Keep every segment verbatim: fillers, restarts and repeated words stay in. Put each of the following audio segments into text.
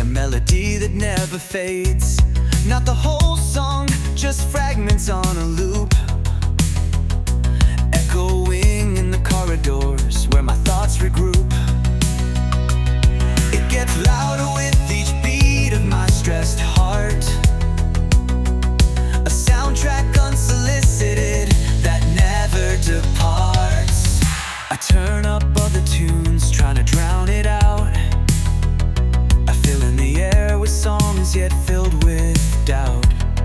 a melody that never fades. Not the whole song, just fragments on a loop, echoing in the corridors where my thoughts regroup. It gets louder with each beat of my stressed heart, a soundtrack unsolicited that never departs. I turn up other tunes, trying to drown it out. I fill in the air with songs yet filled with doubt.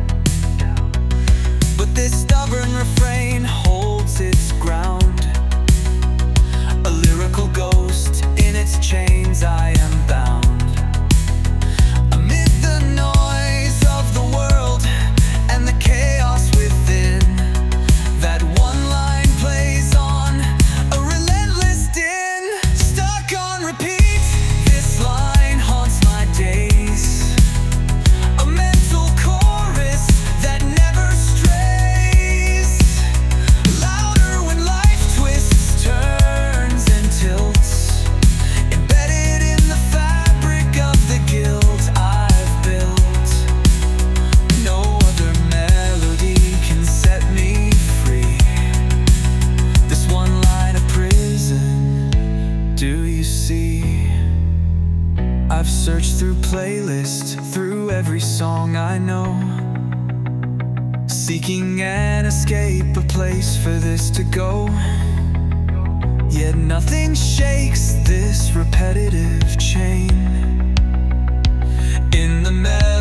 But this stubborn refrain holds its ground, a lyrical ghost, in its chains I am bound. Amid the noise of the world and the chaos within, that one line plays on, a relentless din. Stuck on repeat, this line haunts my days, a mental chorus that never strays. Louder when life twists, turns and tilts, embedded in the fabric of the guilt I've built. No other melody can set me free. This one line of prison, do you see? I've searched through playlists, through every song I know, seeking an escape, a place for this to go. Yet nothing shakes this repetitive chain. In the melody